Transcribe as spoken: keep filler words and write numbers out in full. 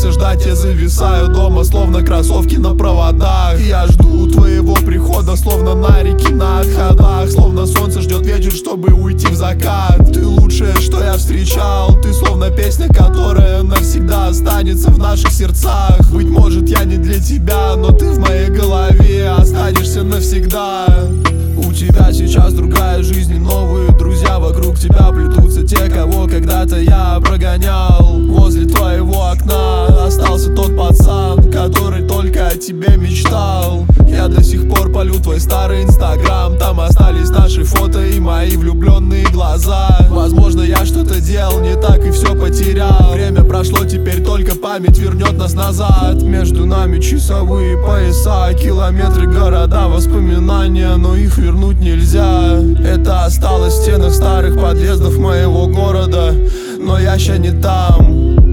Остаешься ждать, я зависаю дома, словно кроссовки на проводах. Я жду твоего прихода, словно на реке на отходах. Словно солнце ждет вечер, чтобы уйти в закат. Ты лучшее, что я встречал. Ты словно песня, которая навсегда останется в наших сердцах. Быть может, я не для тебя, но ты в моей голове останешься навсегда. У тебя сейчас другая жизнь и новые друзья. Вокруг тебя плетутся те, кого когда-то я прогонял. Возле твоего окна остался тот пацан, который только о тебе мечтал. Я до сих пор полю твой старый инстаграм. Там остались наши фото и мои влюбленные глаза. Возможно, я что-то делал не так и все потерял. Время прошло, теперь только память вернет нас назад. Между нами часовые пояса, километры, города, воспоминания, но их вернуть нельзя. Это осталось в стенах старых подъездов моего города, но я ща не там.